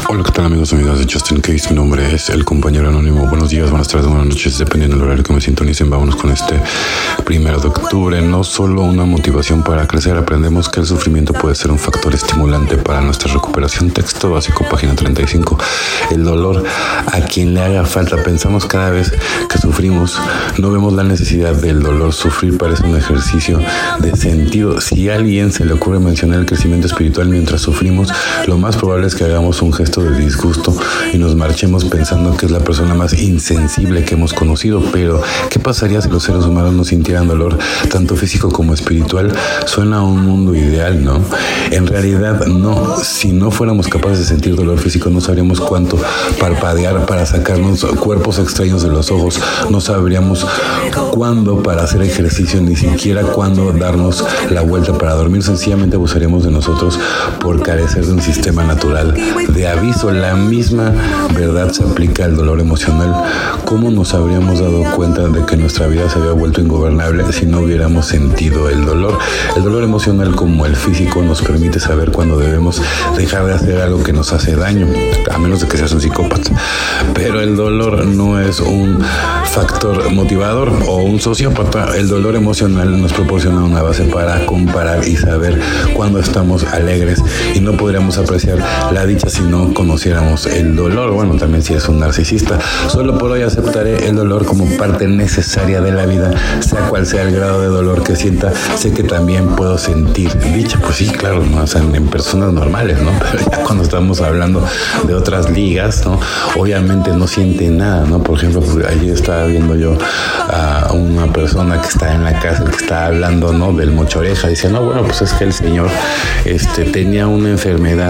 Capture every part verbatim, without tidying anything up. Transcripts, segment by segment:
Hola, ¿qué tal amigos y amigas de Just In Case? Mi nombre es el compañero anónimo. Buenos días, buenas tardes, buenas noches, dependiendo del horario que me sintonicen. Vámonos con este primero de octubre. No solo una motivación para crecer, aprendemos que el sufrimiento puede ser un factor estimulante para nuestra recuperación. Texto básico, página treinta y cinco. El dolor a quien le haga falta. Pensamos cada vez que sufrimos, no vemos la necesidad del dolor. Sufrir parece un ejercicio de sentido. Si a alguien se le ocurre mencionar el crecimiento espiritual mientras sufrimos, lo más probable es que hagamos un gesto de disgusto y nos marchemos pensando que es la persona más insensible que hemos conocido. Pero ¿qué pasaría si los seres humanos no sintieran dolor tanto físico como espiritual? Suena a un mundo ideal, ¿no? En realidad no. Si no fuéramos capaces de sentir dolor físico, no sabríamos cuánto parpadear para sacarnos cuerpos extraños de los ojos. No sabríamos cuándo para hacer ejercicio, ni siquiera cuándo darnos la vuelta para dormir. Sencillamente abusaríamos de nosotros por carecer de un sistema natural de aviso. La misma verdad se aplica al dolor emocional. ¿Cómo nos habríamos dado cuenta de que nuestra vida se había vuelto ingobernable si no hubiéramos sentido el dolor? El dolor emocional, como el físico, nos permite saber cuándo debemos dejar de hacer algo que nos hace daño, a menos de que seas un psicópata. Pero el dolor no es un factor motivador o un sociópata. El dolor emocional nos proporciona una base para comparar y saber cuándo estamos alegres, y no podríamos apreciar la dicha si no conociéramos el dolor. Bueno, también si es un narcisista. Solo por hoy aceptaré el dolor como parte necesaria de la vida, sea cual sea el grado de dolor que sienta. Sé que también puedo sentir dicha. Pues sí, claro, ¿no? O sea, en personas normales, ¿no? Pero ya cuando estamos hablando de otras ligas, ¿no? Obviamente no siente nada, ¿no? Por ejemplo, pues ayer estaba viendo yo a una persona que está en la cárcel, que está hablando, ¿no? Del mochoreja. Dice, no, bueno, pues es que el señor este, tenía una enfermedad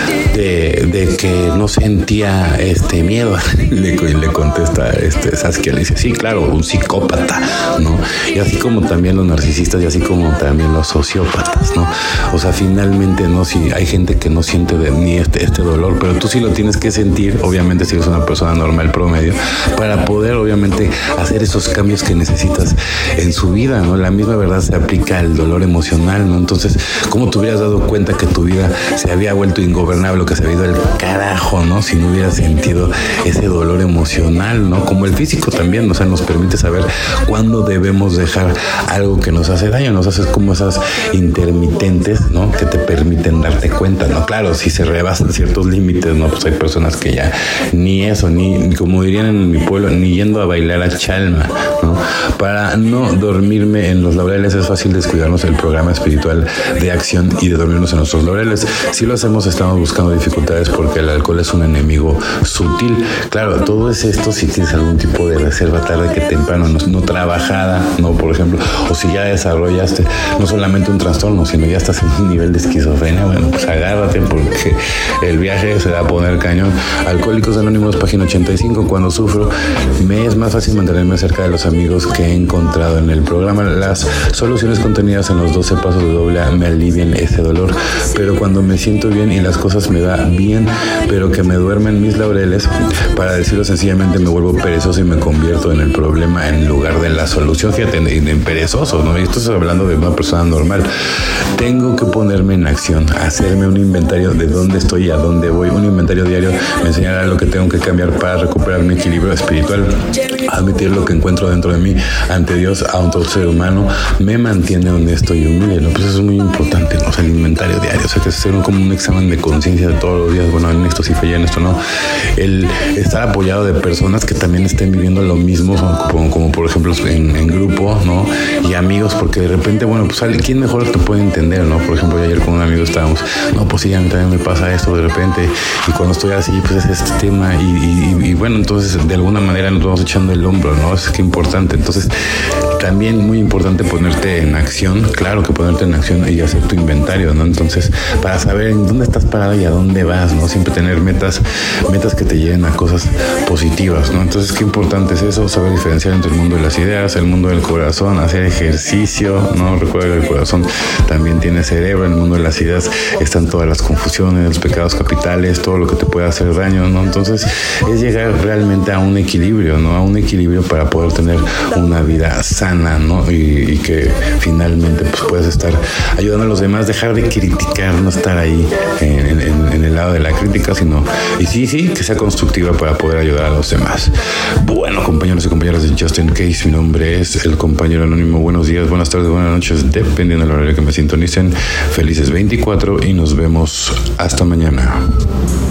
de, de que no sentía este miedo. le, le contesta este Saskia, le dice, sí, claro, un psicópata, ¿no? Y así como también los narcisistas, y así como también los sociópatas, ¿no? O sea, finalmente, ¿no? Si hay gente que no siente de, ni este, este dolor, pero tú sí lo tienes que sentir, obviamente, si eres una persona normal promedio, para poder, obviamente, hacer esos cambios que necesitas en su vida, ¿no? La misma verdad se aplica al dolor emocional, ¿no? Entonces, ¿cómo te hubieras dado cuenta que tu vida se había vuelto ingobernable o que se había ido al carajo, ¿no? Si no hubieras sentido ese dolor emocional, ¿no? Como el físico también, o sea, nos permite saber cuándo debemos dejar algo que nos hace daño. Nos haces como esas intermitentes, ¿no? Que te permiten darte cuenta, ¿no? Claro, si se rebasan ciertos límites, ¿no? Pues hay personas que ya ni eso, ni, como dirían en mi pueblo, ni yendo a bailar a chalma, ¿no? Para no dormirme en los laureles es fácil descuidarnos el programa espiritual de acción y de dormirnos en nuestros laureles. Si lo hacemos, estamos buscando dificultades porque el alcohol es un enemigo sutil. Claro, todo es esto si tienes algún tipo de reserva tarde que temprano, no, no trabajada, ¿no? Por ejemplo, o si ya desarrollaste no solamente un trastorno, sino ya estás en un nivel de esquizofrenia. Bueno, pues agárrate porque el viaje se va a poner cañón. Alcohólicos Anónimos, página ochenta y cinco. Cuando sufro, me es más fácil mantenerme cerca de los amigos que he encontrado en el programa. Las soluciones contenidas en los doce pasos de doble A me alivian ese dolor, pero cuando me siento bien y las cosas me va bien, pero que me duermen mis laureles, para decirlo sencillamente, me vuelvo perezoso y me convierto en el problema en lugar de la solución. Fíjate, en, en perezoso, ¿no? Y esto es hablando de una persona normal. Tengo que ponerme en acción, hacerme un inventario de dónde estoy y a dónde voy. Un inventario diario me enseñará lo que tengo que cambiar para recuperar mi equilibrio espiritual. Admitir lo que encuentro dentro de mí ante Dios, a otro ser humano, me mantiene honesto y humilde, ¿no? Pues eso es muy importante, ¿no? O sea, el inventario diario, o sea, que es hacer como un examen de conciencia de todos los días. Bueno, en esto sí fallé, en esto no. El estar apoyado de personas que también estén viviendo lo mismo, como, como por ejemplo en, en grupo, ¿no? Y amigos, porque de repente, bueno, pues ¿quién mejor te puede entender, ¿no? Por ejemplo, ayer con un amigo estábamos, no, pues sí, a mí también me pasa esto de repente, y cuando estoy así, pues es este tema, y, y, y bueno, entonces de alguna manera nos vamos echando el hombro, ¿no? Es que importante. Entonces, también muy importante ponerte en acción, claro que ponerte en acción y hacer tu inventario, ¿no? Entonces, para saber en dónde estás parado y a dónde vas, ¿no? Siempre tener metas, metas que te lleven a cosas positivas, ¿no? Entonces, qué importante es eso, saber diferenciar entre el mundo de las ideas, el mundo del corazón, hacer ejercicio, ¿no? Recuerda que el corazón también tiene cerebro, en el mundo de las ideas están todas las confusiones, los pecados capitales, todo lo que te puede hacer daño, ¿no? Entonces, es llegar realmente a un equilibrio, ¿no? A un equilibrio para poder tener una vida sana. sana, ¿no? Y, y que finalmente pues puedes estar ayudando a los demás, dejar de criticar, no estar ahí en, en, en el lado de la crítica, sino, y sí, sí, que sea constructiva para poder ayudar a los demás. Bueno, compañeros y compañeras de Just In Case, mi nombre es el compañero anónimo. Buenos días, buenas tardes, buenas noches, dependiendo del horario que me sintonicen. Felices veinticuatro y nos vemos hasta mañana.